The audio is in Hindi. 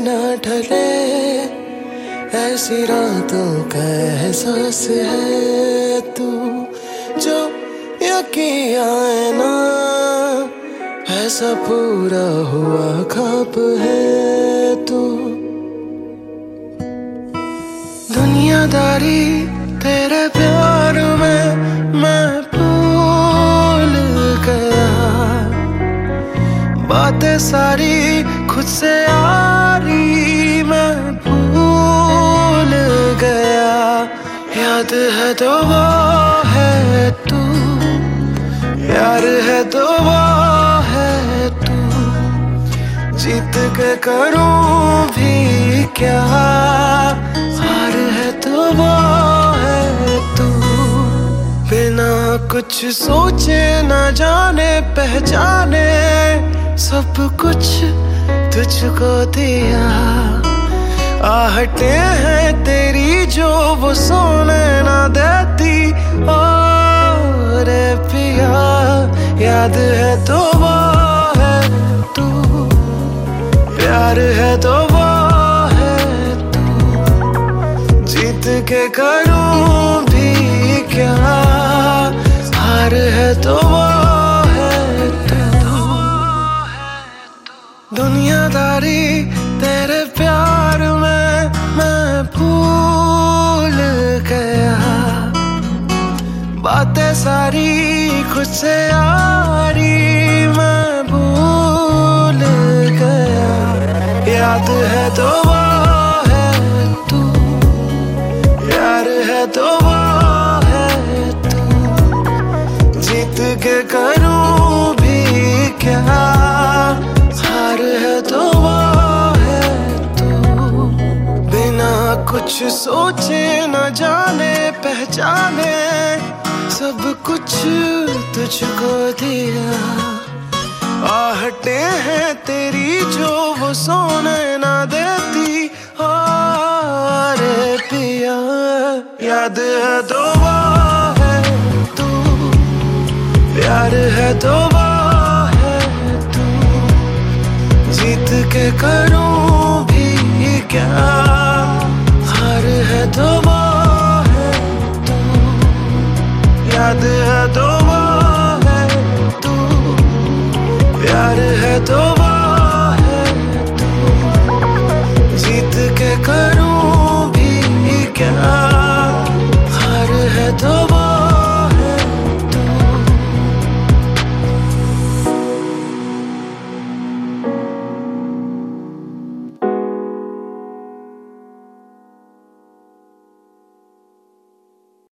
ना ढले, ऐसी रातों का एहसास है तू, जो यकीन आए ना ऐसा पूरा हुआ ख्वाब है तू। दुनियादारी तेरे प्यार में मैं भूल गया, बातें सारी खुद से यारी मैं भूल गया। याद है तो वो है तू, प्यार है तो वो है तू, जीत के करूं भी क्या, हार है तो वो है तू। बिना कुछ सोचे न जाने पहचाने सब कुछ तुझको दिया, आहटे हैं तेरी जो वो सोने ना देती। और पिया याद है तो वो है तू, प्यार है तो वो है तू, जीत के करूं भी क्या, हार है तो वो है तू। दुनियादारी तेरे प्यार में मैं भूल गया, बातें सारी खुद से यारी मैं भूल गया। याद है तो वो है तू, प्यार है तो वो है तू, जीत के करूं भी क्या, हार है तो वो है तू। बिना कुछ सोचे न जाने पहचाने सब कुछ तुझको दिया, आहटे हैं तेरी जो वो सोने ना देती। और पिया याद है तो वो है तू, प्यार है तो वो है तू, जीत के करूं भी क्या, हार है तो वो है तू। याद है तो वो है तू, प्यार है तो